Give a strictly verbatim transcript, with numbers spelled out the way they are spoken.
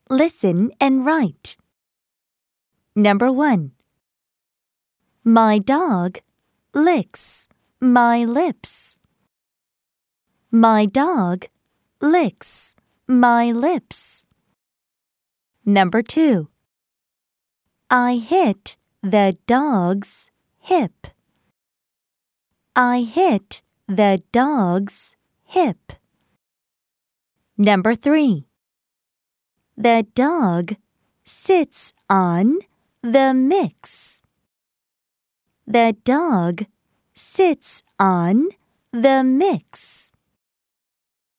Listen and write. Number one. My dog licks my lips. My dog licks my lips. Number two. I hit the dog's hip. I hit the dog's hip. Number three. The dog sits on the mix. The dog sits on the mix.